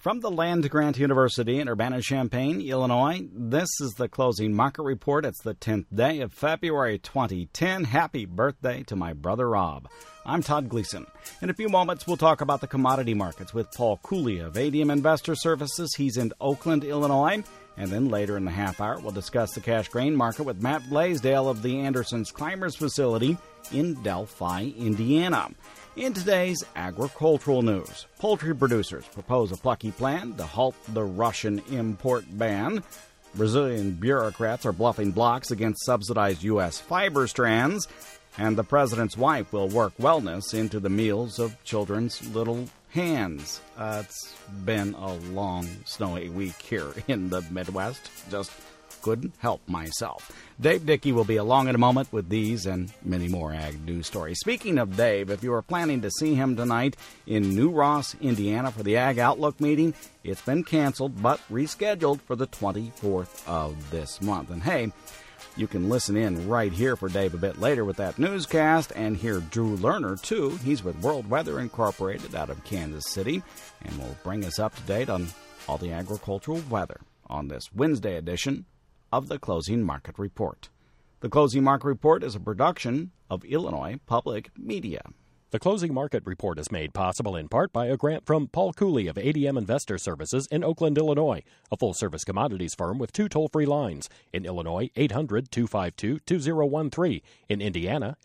From the Land-Grant University in Urbana-Champaign, Illinois, this is the Closing Market Report. It's the 10th day of February 2010. Happy birthday to my brother Rob. I'm Todd Gleason. In a few moments, we'll talk about the commodity markets with Paul Cooley of ADM Investor Services. He's in Oakland, Illinois. And then later in the half hour, we'll discuss the cash grain market with Matt Blaisdell of the Anderson's Climbers facility in Delphi, Indiana. In today's agricultural news, poultry producers propose a plucky plan to halt the Russian import ban. Brazilian bureaucrats are bluffing blocks against subsidized U.S. fiber strands. And the president's wife will work wellness into the meals of children's little hands. It's been a long, snowy week here in the Midwest. Just couldn't help myself. Dave Dickey will be along in a moment with these and many more ag news stories. Speaking of Dave, if you are planning to see him tonight in New Ross, Indiana for the Ag Outlook meeting, it's been canceled but rescheduled for the 24th of this month. And hey, you can listen in right here for Dave a bit later with that newscast and hear Drew Lerner, too. He's with World Weather Incorporated out of Kansas City and will bring us up to date on all the agricultural weather on this Wednesday edition of the Closing Market Report. The Closing Market Report is a production of Illinois Public Media. The Closing Market Report is made possible in part by a grant from Paul Cooley of ADM Investor Services in Oakland, Illinois, a full-service commodities firm with 2 toll-free lines. In Illinois, 800-252-2013. In Indiana,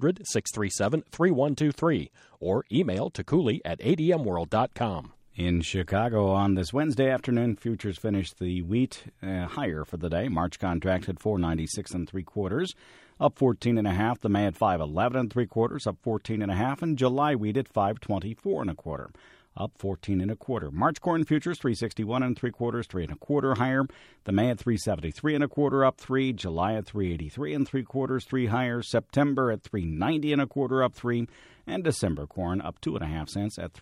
800-637-3123. Or email to Cooley@admworld.com. In Chicago on this Wednesday afternoon, futures finished the wheat higher for the day. March contract at 496 3/4, up 14.5. The May at 511 3/4, up 14.5. And July wheat at 524 1/4, up 14 1/4. March corn futures 361 3/4, 3 1/4 higher. The May at 373 1/4, up 3. July at 383 3/4, 3 higher. September at 390 1/4, up 3. And December corn up 2.5 cents at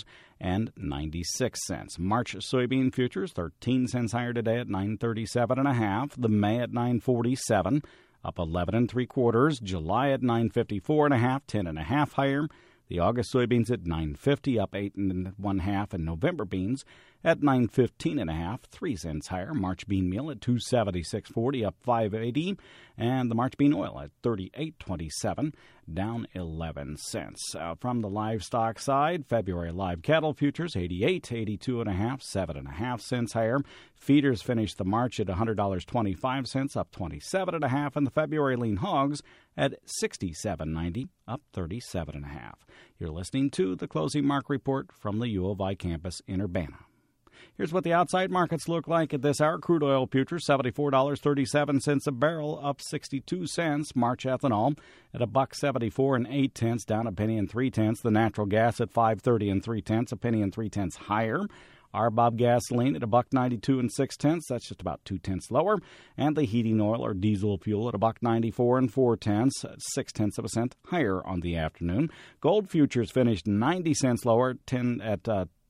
$3.96. March soybean futures 13 cents higher today at 937 1/2. The May at 947, up 11 3/4. July at 954 1/2, 10 1/2 higher. The August soybeans at 950, up 8 1/2, and November beans at 915 1/2, 3 cents higher. March bean meal at 276.40, up 5.80, and the March bean oil at 38.27, down 11 cents. From the livestock side, February live cattle futures 88, 82 1/2, 7 1/2 cents higher. Feeders finished the March at $100.25, up 27 1/2, and the February lean hogs at 67.90, up 37 1/2. You're listening to the Closing Market Report from the U of I campus in Urbana. Here's what the outside markets look like at this hour. Crude oil futures, $74.37 a barrel, up 62 cents. March ethanol at $1.74 8/10, down a penny and 3/10. The natural gas at $5.30 3/10, a penny and 3/10 higher. RBOB gasoline at $1.92 6/10, that's just about 2/10 lower. And the heating oil or diesel fuel at $1.94 4/10, 0.6 cents higher on the afternoon. Gold futures finished 90 cents lower, at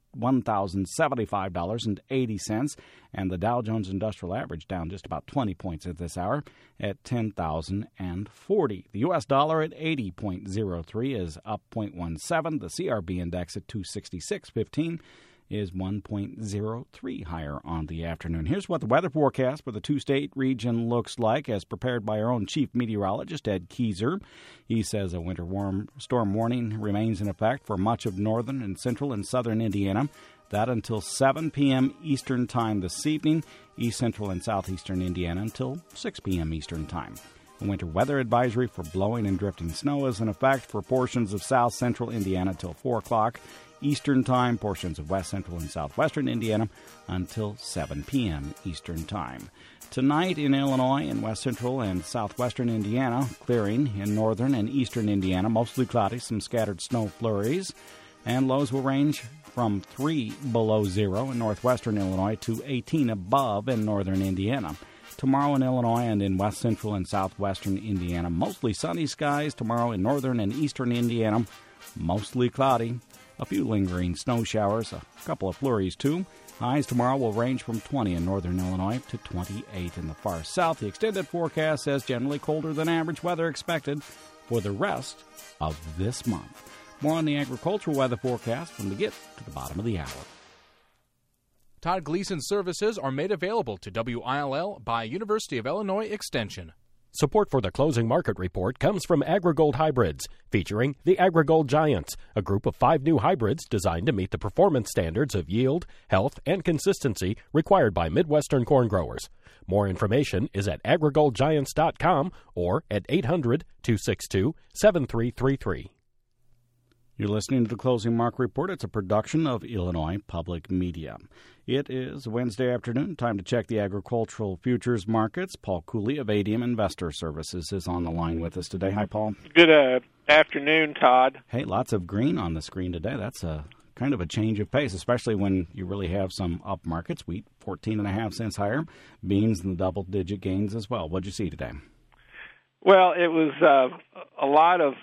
$1,075.80, and the Dow Jones Industrial Average down just about 20 points at this hour at 10,040. The U.S. dollar at 80.03 is up 0.17. The CRB index at 266.15 is 1.03 higher on the afternoon. Here's what the weather forecast for the two-state region looks like as prepared by our own chief meteorologist, Ed Keyser. He says a winter storm warning remains in effect for much of northern and central and southern Indiana. That until 7 p.m. Eastern Time this evening. East Central and Southeastern Indiana until 6 p.m. Eastern Time. A winter weather advisory for blowing and drifting snow is in effect for portions of south central Indiana until 4 o'clock Eastern Time, portions of west central and southwestern Indiana until 7 p.m. Eastern Time. Tonight in Illinois and west central and southwestern Indiana, clearing in northern and eastern Indiana, mostly cloudy, some scattered snow flurries, and lows will range from 3 below zero in northwestern Illinois to 18 above in northern Indiana. Tomorrow in Illinois and in west central and southwestern Indiana, mostly sunny skies. Tomorrow in northern and eastern Indiana, mostly cloudy. A few lingering snow showers, a couple of flurries too. Highs tomorrow will range from 20 in northern Illinois to 28 in the far south. The extended forecast says generally colder than average weather expected for the rest of this month. More on the agricultural weather forecast when we get to the bottom of the hour. Todd Gleason services are made available to WILL by University of Illinois Extension. Support for the closing market report comes from AgriGold Hybrids, featuring the AgriGold Giants, a group of 5 new hybrids designed to meet the performance standards of yield, health, and consistency required by Midwestern corn growers. More information is at agrigoldgiants.com or at 800-262-7333. You're listening to the Closing Market Report. It's a production of Illinois Public Media. It is Wednesday afternoon. Time to check the agricultural futures markets. Paul Cooley of ADM Investor Services is on the line with us today. Hi, Paul. Good afternoon, Todd. Hey, lots of green on the screen today. That's a kind of a change of pace, especially when you really have some up markets. Wheat, 14.5 cents higher. Beans in the double-digit gains as well. What'd you see today? Well, it was a lot of,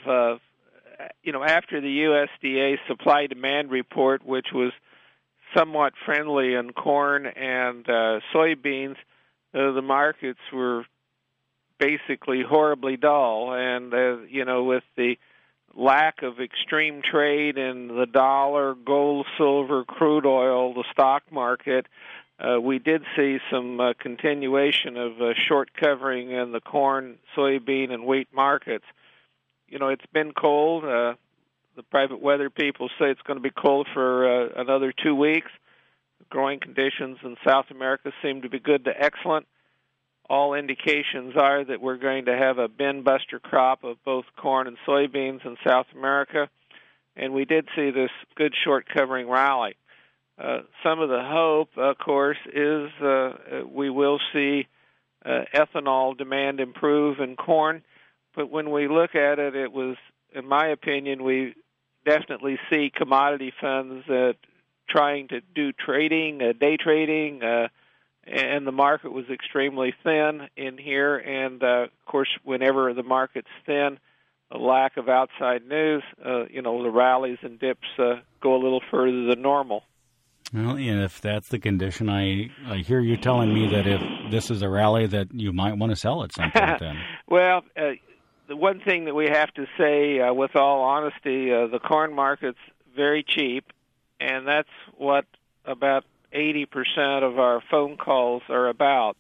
after the USDA supply-demand report, which was somewhat friendly in corn and soybeans, the markets were basically horribly dull. And, with the lack of extreme trade in the dollar, gold, silver, crude oil, the stock market, we did see some continuation of short covering in the corn, soybean, and wheat markets. It's been cold. The private weather people say it's going to be cold for another 2 weeks. Growing conditions in South America seem to be good to excellent. All indications are that we're going to have a bin-buster crop of both corn and soybeans in South America, and we did see this good short-covering rally. Some of the hope, of course, is we will see ethanol demand improve in corn, but when we look at it, it was, in my opinion, we definitely see commodity funds trying to do trading, day trading, and the market was extremely thin in here. And, of course, whenever the market's thin, a lack of outside news, the rallies and dips go a little further than normal. Well, and if that's the condition, I hear you telling me that if this is a rally that you might want to sell at some point then. Well, the one thing that we have to say, with all honesty, the corn market's very cheap, and that's what about 80% of our phone calls are about.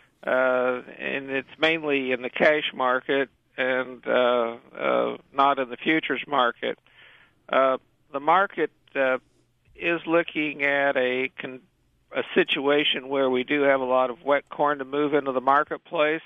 And it's mainly in the cash market and not in the futures market. The market is looking at a situation where we do have a lot of wet corn to move into the marketplace.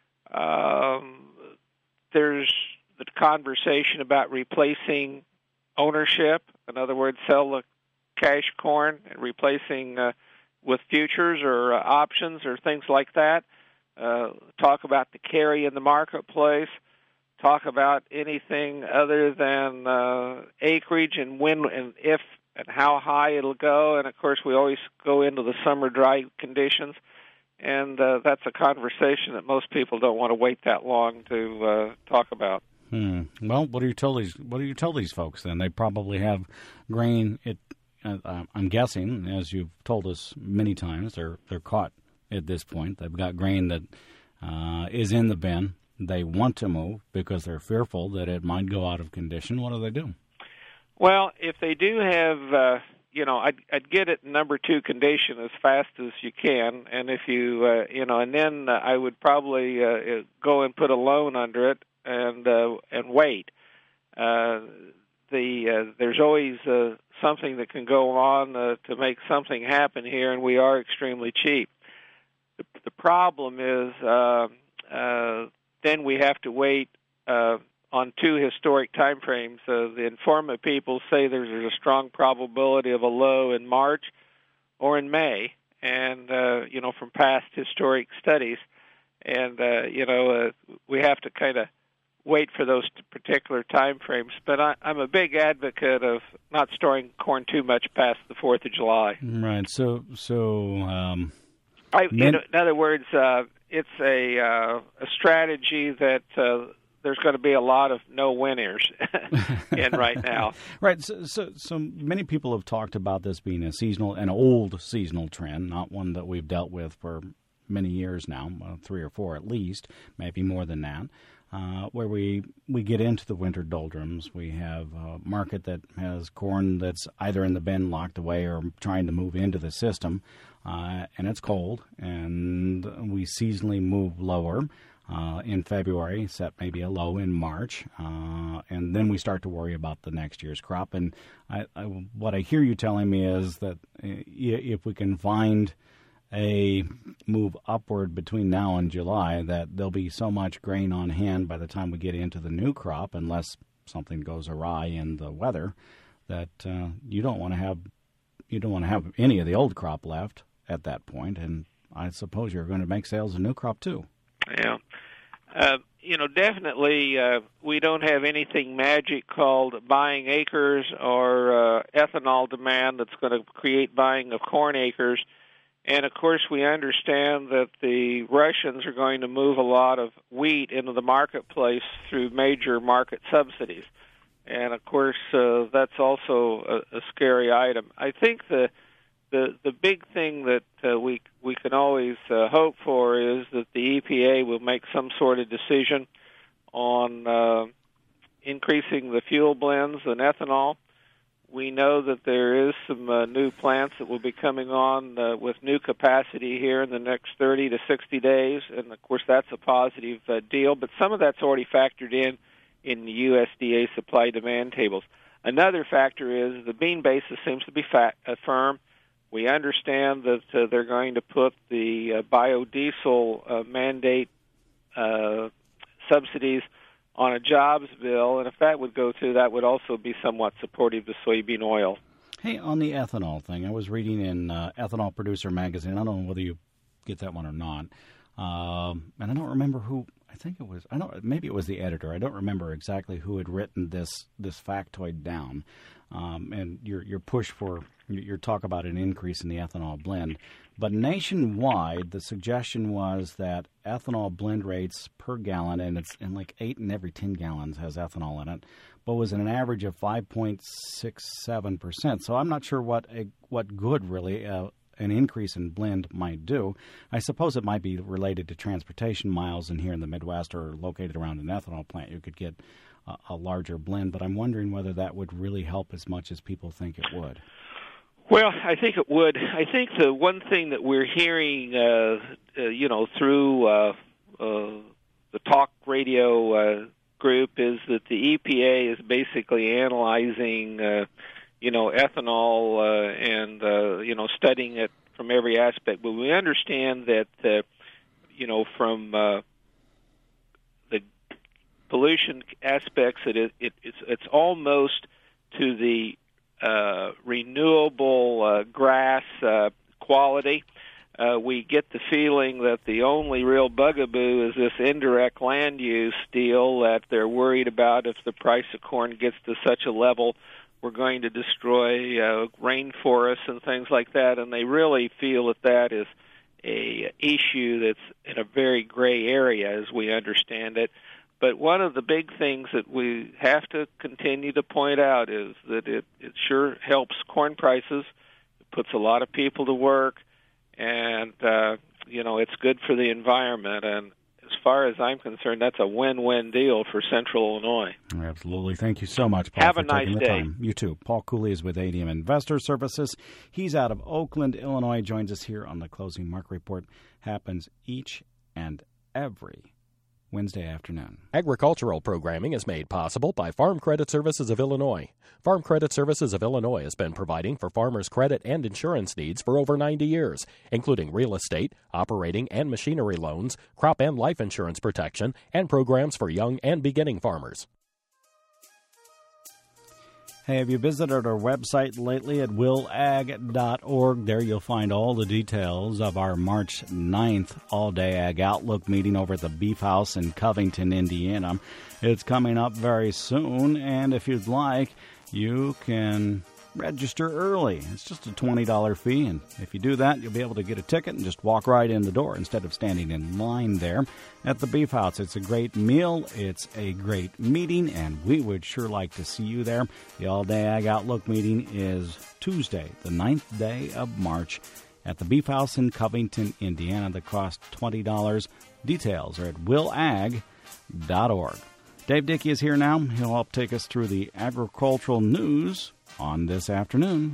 There's the conversation about replacing ownership. In other words, sell the cash corn and replacing with futures or options or things like that. Talk about the carry in the marketplace. Talk about anything other than acreage and when and if and how high it'll go. And, of course, we always go into the summer dry conditions. And that's a conversation that most people don't want to wait that long to talk about. Well, what do you tell these folks then? They probably have grain. I'm guessing, as you've told us many times, they're caught at this point. They've got grain that is in the bin. They want to move because they're fearful that it might go out of condition. What do they do? Well, if they do have, I'd get it number 2 condition as fast as you can, and if you, and then I would probably go and put a loan under it and wait. There's always something that can go on to make something happen here, and we are extremely cheap. The problem is then we have to wait on 2 historic time frames. The Informa people say there's a strong probability of a low in March or in May, and, from past historic studies. And, we have to kind of wait for those particular time frames. But I'm a big advocate of not storing corn too much past the 4th of July. Right. In other words, it's a strategy that there's going to be a lot of no winners in right now. Right. So many people have talked about this being an old seasonal trend, not one that we've dealt with for many years now, 3 or 4 at least, maybe more than that. where we get into the winter doldrums. We have a market that has corn that's either in the bin locked away or trying to move into the system, and it's cold, and we seasonally move lower in February, set maybe a low in March, and then we start to worry about the next year's crop. And what I hear you telling me is that if we can find a move upward between now and July, that there'll be so much grain on hand by the time we get into the new crop, unless something goes awry in the weather, that you don't want to have any of the old crop left at that point. And I suppose you're going to make sales of new crop too. Yeah. Definitely we don't have anything magic called buying acres or ethanol demand that's going to create buying of corn acres. And, of course, we understand that the Russians are going to move a lot of wheat into the marketplace through major market subsidies. And, of course, that's also a scary item. I think the big thing that we can always hope for is that the EPA will make some sort of decision on increasing the fuel blends and ethanol. We know that there is some new plants that will be coming on with new capacity here in the next 30 to 60 days, and, of course, that's a positive deal. But some of that's already factored in the USDA supply-demand tables. Another factor is the bean basis seems to be firm. We understand that they're going to put the biodiesel mandate subsidies on a jobs bill, and if that would go through, that would also be somewhat supportive to soybean oil. Hey, on the ethanol thing, I was reading in Ethanol Producer Magazine. I don't know whether you get that one or not. And I don't remember who. I think it was. Maybe it was the editor. I don't remember exactly who had written this factoid down. And your push for your talk about an increase in the ethanol blend. But nationwide, the suggestion was that ethanol blend rates per gallon, and it's in like 8 in every 10 gallons has ethanol in it, but was an average of 5.67%. So I'm not sure what good really an increase in blend might do. I suppose it might be related to transportation miles, and here in the Midwest or located around an ethanol plant, you could get a larger blend. But I'm wondering whether that would really help as much as people think it would. Well, I think it would. I think the one thing that we're hearing, through the talk radio group is that the EPA is basically analyzing, ethanol and studying it from every aspect. But we understand that, from the pollution aspects, that it's almost to the renewable grass quality. We get the feeling that the only real bugaboo is this indirect land use deal that they're worried about. If the price of corn gets to such a level, we're going to destroy rainforests and things like that, and they really feel that is a issue that's in a very gray area as we understand it. But one of the big things that we have to continue to point out is that it sure helps corn prices. It puts a lot of people to work, and, it's good for the environment. And as far as I'm concerned, that's a win-win deal for Central Illinois. Absolutely. Thank you so much, Paul, Have for a nice taking the day. time. You too. Paul Cooley is with ADM Investor Services. He's out of Oakland, Illinois. Joins us here on the Closing Market Report. Happens each and every Wednesday afternoon. Agricultural programming is made possible by Farm Credit Services of Illinois. Farm Credit Services of Illinois has been providing for farmers' credit and insurance needs for over 90 years, including real estate, operating and machinery loans, crop and life insurance protection, and programs for young and beginning farmers. Hey, have you visited our website lately at willag.org? There you'll find all the details of our March 9th All-Day Ag Outlook meeting over at the Beef House in Covington, Indiana. It's coming up very soon, and if you'd like, you can register early. It's just a $20 fee, and if you do that, you'll be able to get a ticket and just walk right in the door instead of standing in line there at the Beef House. It's a great meal, it's a great meeting, and we would sure like to see you there. The All-Day Ag Outlook meeting is Tuesday, the 9th day of March at the Beef House in Covington, Indiana. The cost $20. Details are at willag.org. Dave Dickey is here now. He'll help take us through the agricultural news on this afternoon.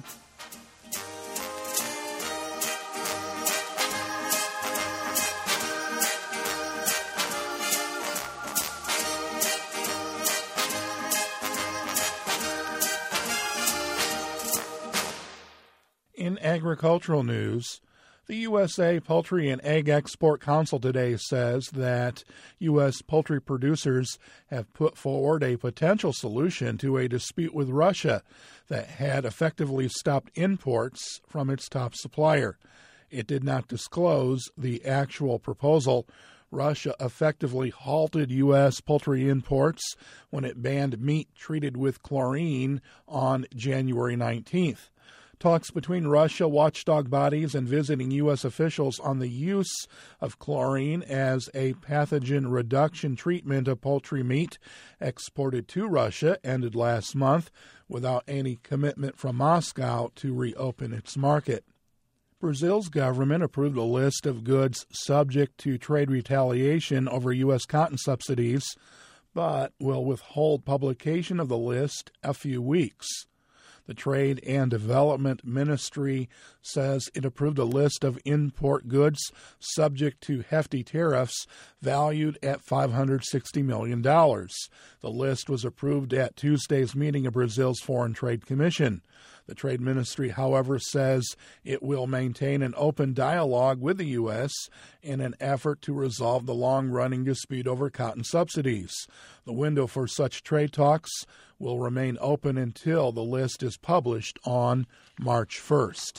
In agricultural news, the USA Poultry and Egg Export Council today says that U.S. poultry producers have put forward a potential solution to a dispute with Russia that had effectively stopped imports from its top supplier. It did not disclose the actual proposal. Russia effectively halted U.S. poultry imports when it banned meat treated with chlorine on January 19th. Talks between Russia, watchdog bodies, and visiting U.S. officials on the use of chlorine as a pathogen reduction treatment of poultry meat exported to Russia ended last month without any commitment from Moscow to reopen its market. Brazil's government approved a list of goods subject to trade retaliation over U.S. cotton subsidies, but will withhold publication of the list a few weeks. The Trade and Development Ministry says it approved a list of import goods subject to hefty tariffs valued at $560 million. The list was approved at Tuesday's meeting of Brazil's Foreign Trade Commission. The Trade Ministry, however, says it will maintain an open dialogue with the U.S. in an effort to resolve the long-running dispute over cotton subsidies. The window for such trade talks will remain open until the list is published on March 1st.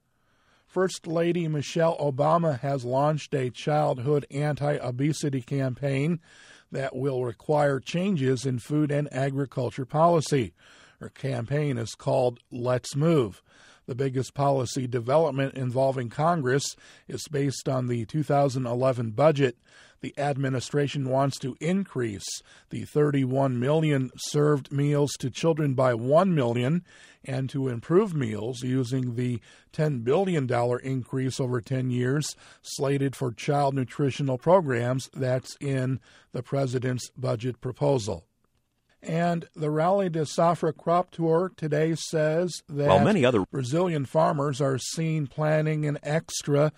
First Lady Michelle Obama has launched a childhood anti-obesity campaign that will require changes in food and agriculture policy. Her campaign is called Let's Move. The biggest policy development involving Congress is based on the 2011 budget. The administration wants to increase the 31 million served meals to children by 1 million and to improve meals using the $10 billion increase over 10 years slated for child nutritional programs that's in the president's budget proposal. And the Rally de Safra crop tour today says that Brazilian farmers are seen planting an extra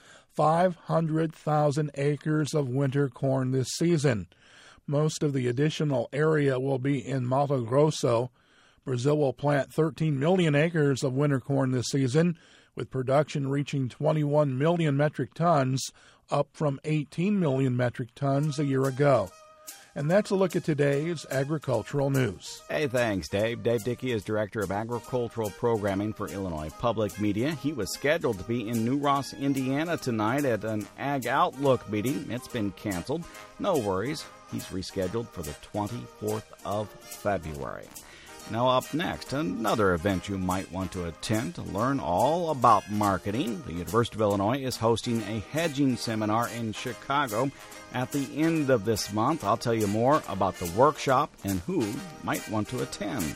500,000 acres of winter corn this season. Most of the additional area will be in Mato Grosso. Brazil will plant 13 million acres of winter corn this season, with production reaching 21 million metric tons, up from 18 million metric tons a year ago. And that's a look at today's agricultural news. Hey, thanks, Dave. Dave Dickey is Director of Agricultural Programming for Illinois Public Media. He was scheduled to be in New Ross, Indiana tonight at an Ag Outlook meeting. It's been canceled. No worries. He's rescheduled for the 24th of February. Now up next, another event you might want to attend to learn all about marketing. The University of Illinois is hosting a hedging seminar in Chicago at the end of this month. I'll tell you more about the workshop and who might want to attend.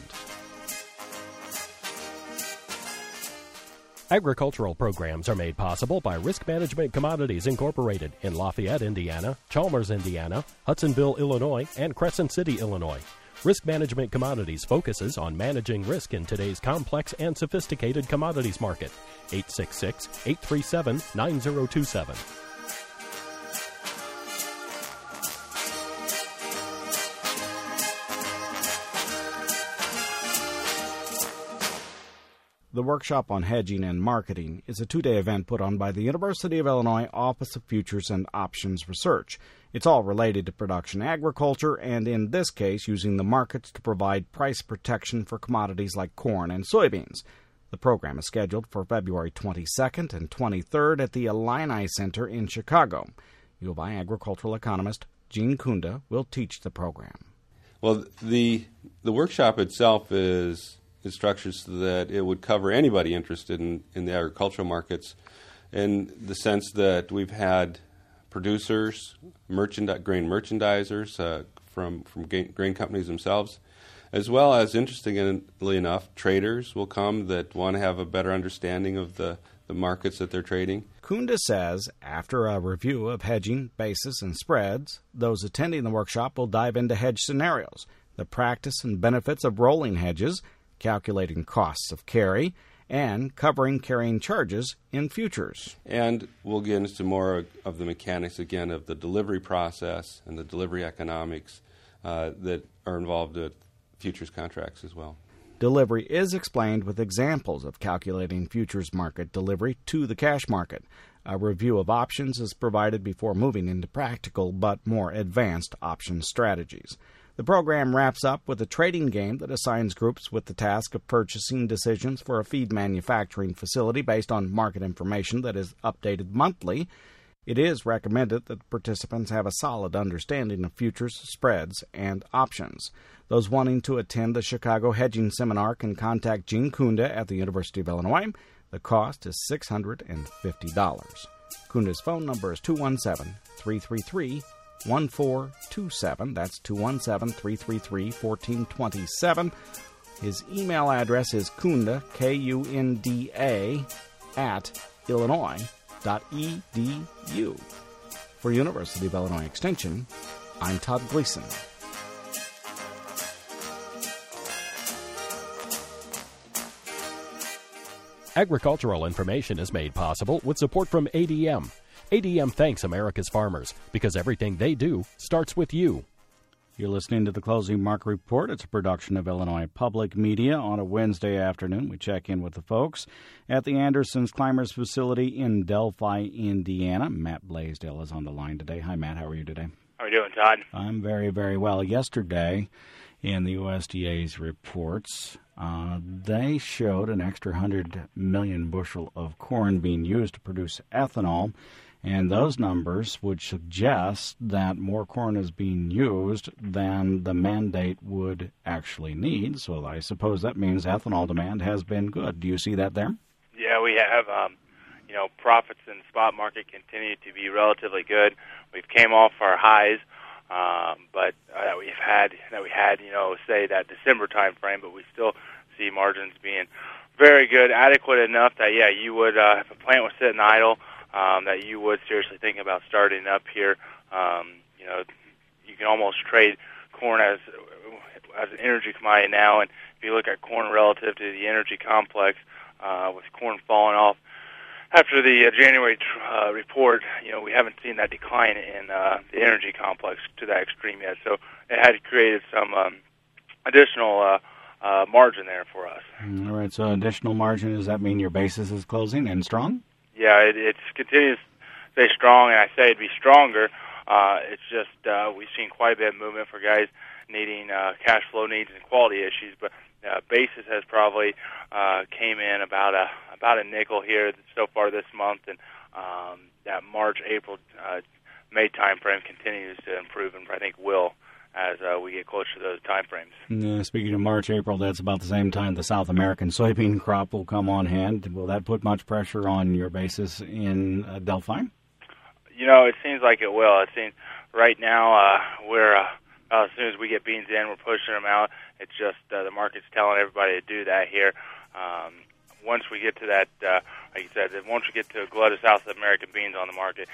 Agricultural programs are made possible by Risk Management Commodities Incorporated in Lafayette, Indiana, Chalmers, Indiana, Hudsonville, Illinois, and Crescent City, Illinois. Risk Management Commodities focuses on managing risk in today's complex and sophisticated commodities market. 866-837-9027. The Workshop on Hedging and Marketing is a two-day event put on by the University of Illinois Office of Futures and Options Research. It's all related to production agriculture, and in this case, using the markets to provide price protection for commodities like corn and soybeans. The program is scheduled for February 22nd and 23rd at the Illini Center in Chicago. U of I agricultural economist Gene Kunda will teach the program. Well, the workshop itself is structured so that it would cover anybody interested in the agricultural markets, in the sense that we've had producers, grain merchandisers from grain companies themselves, as well as, interestingly enough, traders will come that want to have a better understanding of the markets that they're trading. Kunda says after a review of hedging, basis, and spreads, those attending the workshop will dive into hedge scenarios, the practice and benefits of rolling hedges, calculating costs of carry, and covering carrying charges in futures. And we'll get into more of the mechanics again of the delivery process and the delivery economics that are involved with futures contracts as well. Delivery is explained with examples of calculating futures market delivery to the cash market. A review of options is provided before moving into practical but more advanced option strategies. The program wraps up with a trading game that assigns groups with the task of purchasing decisions for a feed manufacturing facility based on market information that is updated monthly. It is recommended that participants have a solid understanding of futures, spreads, and options. Those wanting to attend the Chicago Hedging Seminar can contact Gene Kunda at the University of Illinois. The cost is $650. Kunda's phone number is 217-333-1427. That's 217-333-1427. His email address is kunda, K-U-N-D-A, @illinois.edu. For University of Illinois Extension, I'm Todd Gleason. Agricultural information is made possible with support from ADM. ADM thanks America's farmers because everything they do starts with you. You're listening to the Closing Market Report. It's a production of Illinois Public Media. On a Wednesday afternoon, we check in with the folks at the Andersons Climbers facility in Delphi, Indiana. Matt Blaisdell is on the line today. Hi, Matt. How are you today? How are you doing, Todd? I'm very, very well. Yesterday, in the USDA's reports, they showed an extra 100 million bushel of corn being used to produce ethanol. And those numbers would suggest that more corn is being used than the mandate would actually need. So I suppose that means ethanol demand has been good. Do you see that there? Yeah, we have. Profits in the spot market continue to be relatively good. We've came off our highs, but we had, say that December time frame, but we still see margins being very good, adequate enough that, you would, if a plant was sitting idle, that you would seriously think about starting up here. You can almost trade corn as an energy commodity now, and if you look at corn relative to the energy complex, with corn falling off after the January report, we haven't seen that decline in the energy complex to that extreme yet. So it had created some additional margin there for us. All right, so additional margin, does that mean your basis is closing and strong? Yeah, it continues to stay strong, and I say it'd be stronger. It's just we've seen quite a bit of movement for guys needing cash flow needs and quality issues, but basis has probably came in about a nickel here so far this month, and that March, April, May time frame continues to improve, and I think will as we get closer to those time frames. Speaking of March, April, that's about the same time the South American soybean crop will come on hand. Will that put much pressure on your basis in Delphi? It seems like it will. It seems right now we're as soon as we get beans in, we're pushing them out. It's just the market's telling everybody to do that here. Once we get to that, like you said, once we get to a glut of South American beans on the market,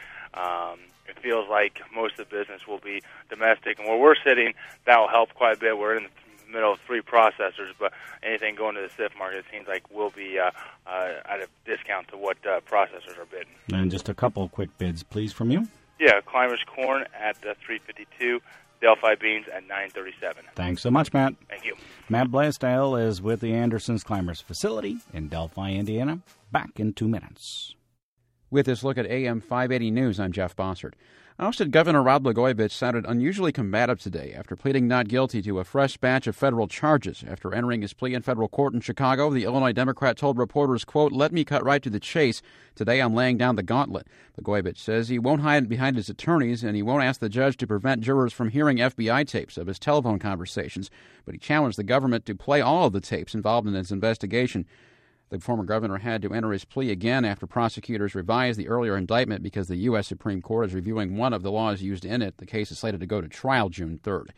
it feels like most of the business will be domestic. And where we're sitting, that will help quite a bit. We're in the middle of three processors, but anything going to the CIF market, it seems like will be at a discount to what processors are bidding. And just a couple of quick bids, please, from you. Yeah, Climbers corn at $3.52. Delphi beans at $9.37. Thanks so much, Matt. Thank you. Matt Blaisdell is with the Andersons Climbers facility in Delphi, Indiana. Back in 2 minutes. With this look at AM 580 News, I'm Jeff Bossert. Ousted Governor Rod Blagojevich sounded unusually combative today after pleading not guilty to a fresh batch of federal charges. After entering his plea in federal court in Chicago, the Illinois Democrat told reporters, quote, "Let me cut right to the chase. Today I'm laying down the gauntlet." Blagojevich says he won't hide behind his attorneys and he won't ask the judge to prevent jurors from hearing FBI tapes of his telephone conversations, but he challenged the government to play all of the tapes involved in his investigation. The former governor had to enter his plea again after prosecutors revised the earlier indictment because the U.S. Supreme Court is reviewing one of the laws used in it. The case is slated to go to trial June 3rd.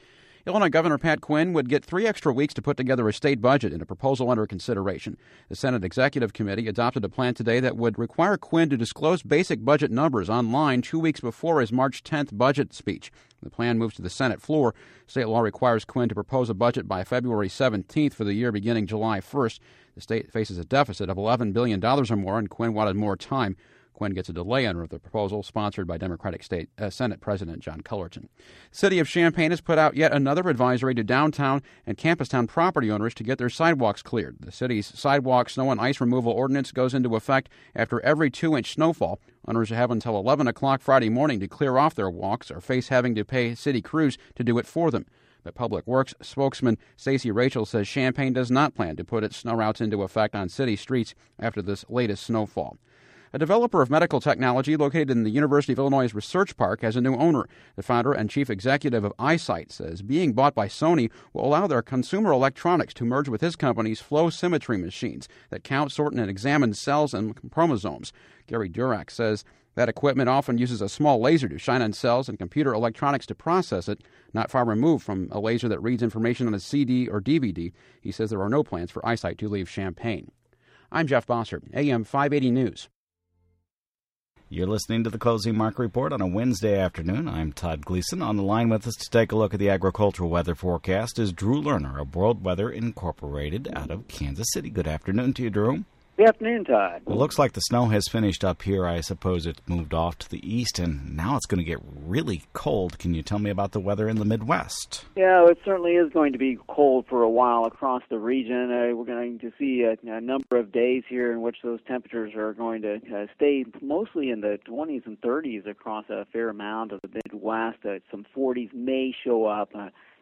Illinois Governor Pat Quinn would get 3 extra weeks to put together a state budget in a proposal under consideration. The Senate Executive Committee adopted a plan today that would require Quinn to disclose basic budget numbers online 2 weeks before his March 10th budget speech. The plan moves to the Senate floor. State law requires Quinn to propose a budget by February 17th for the year beginning July 1st. The state faces a deficit of $11 billion or more, and Quinn wanted more time. Quinn gets a delay under the proposal sponsored by Democratic Senate President John Cullerton. The city of Champaign has put out yet another advisory to downtown and campus town property owners to get their sidewalks cleared. The city's sidewalk snow and ice removal ordinance goes into effect after every 2-inch snowfall. Owners have until 11 o'clock Friday morning to clear off their walks or face having to pay city crews to do it for them. But Public Works spokesman Stacey Rachel says Champaign does not plan to put its snow routes into effect on city streets after this latest snowfall. A developer of medical technology located in the University of Illinois Research Park has a new owner. The founder and chief executive of iSight says being bought by Sony will allow their consumer electronics to merge with his company's flow symmetry machines that count, sort, and examine cells and chromosomes. Gary Durack says that equipment often uses a small laser to shine on cells and computer electronics to process it, not far removed from a laser that reads information on a CD or DVD. He says there are no plans for iSight to leave Champaign. I'm Jeff Bossert, AM 580 News. You're listening to the Closing Market Report on a Wednesday afternoon. I'm Todd Gleason. On the line with us to take a look at the agricultural weather forecast is Drew Lerner of World Weather Incorporated out of Kansas City. Good afternoon to you, Drew. Good afternoon, Todd. It looks like the snow has finished up here. I suppose it's moved off to the east, and now it's going to get really cold. Can you tell me about the weather in the Midwest? Yeah, it certainly is going to be cold for a while across the region. We're going to see a number of days here in which those temperatures are going to stay mostly in the 20s and 30s across a fair amount of the Midwest. Some 40s may show up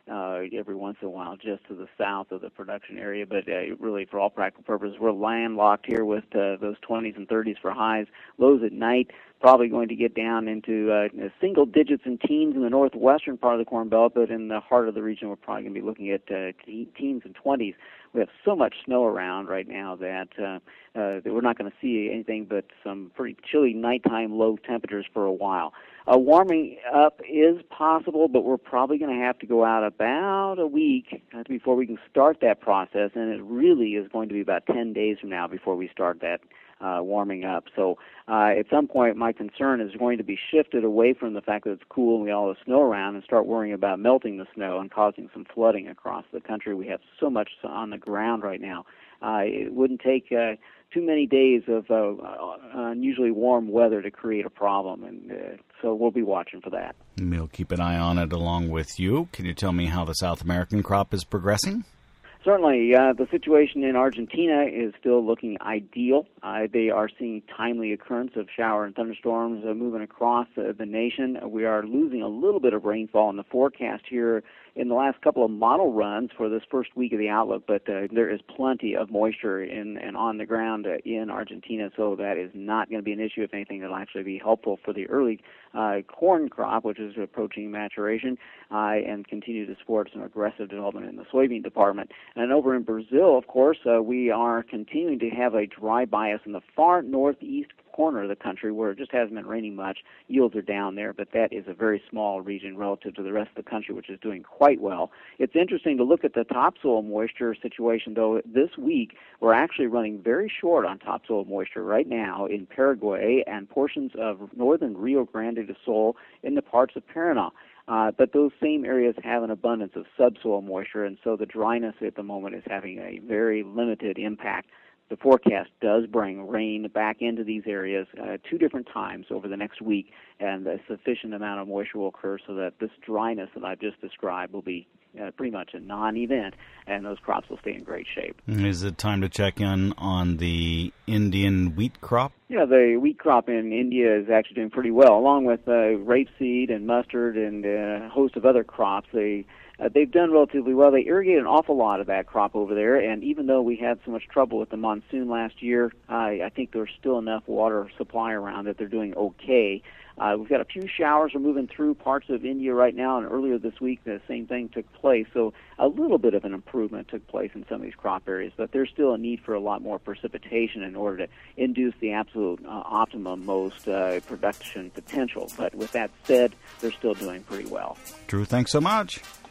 every once in a while just to the south of the production area, but really for all practical purposes we're landlocked here with those 20s and 30s for highs. Lows at night probably going to get down into single digits and teens in the northwestern part of the Corn Belt, but in the heart of the region we're probably going to be looking at teens and 20s. We have so much snow around right now that we're not going to see anything but some pretty chilly nighttime low temperatures for a while. Warming up is possible, but we're probably going to have to go out about a week before we can start that process, and it really is going to be about 10 days from now before we start that warming up. So at some point my concern is going to be shifted away from the fact that it's cool and we all have snow around and start worrying about melting the snow and causing some flooding across the country. We have so much on the ground right now. It wouldn't take too many days of unusually warm weather to create a problem, and so we'll be watching for that. We'll keep an eye on it along with you. Can you tell me how the South American crop is progressing? Certainly. The situation in Argentina is still looking ideal. They are seeing timely occurrence of shower and thunderstorms moving across the nation. We are losing a little bit of rainfall in the forecast here in the last couple of model runs for this first week of the outlook, but there is plenty of moisture in and on the ground in Argentina, so that is not going to be an issue. If anything, it'll actually be helpful for the early corn crop, which is approaching maturation, and continue to support some aggressive development in the soybean department. And over in Brazil, of course, we are continuing to have a dry bias in the far northeast corner of the country where it just hasn't been raining much. Yields are down there, but that is a very small region relative to the rest of the country, which is doing quite well. It's interesting to look at the topsoil moisture situation, though. This week, we're actually running very short on topsoil moisture right now in Paraguay and portions of northern Rio Grande do Sul in the parts of Paraná. But those same areas have an abundance of subsoil moisture, and so the dryness at the moment is having a very limited impact. The forecast does bring rain back into these areas 2 different times over the next week, and a sufficient amount of moisture will occur so that this dryness that I've just described will be pretty much a non-event, and those crops will stay in great shape. Is it time to check in on the Indian wheat crop? Yeah, the wheat crop in India is actually doing pretty well, along with rapeseed and mustard and a host of other crops. They've done relatively well. They irrigate an awful lot of that crop over there, and even though we had so much trouble with the monsoon last year, I think there's still enough water supply around that they're doing okay. We've got a few showers are moving through parts of India right now, and earlier this week the same thing took place. So a little bit of an improvement took place in some of these crop areas, but there's still a need for a lot more precipitation in order to induce the absolute optimum, most production potential. But with that said, they're still doing pretty well. Drew, thanks so much.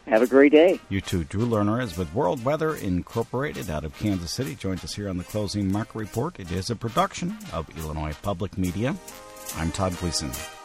Have a great day. You too. Drew Lerner is with World Weather Incorporated out of Kansas City. Joins us here on the Closing Market Report. It is a production of Illinois Public Media. I'm Todd Gleason.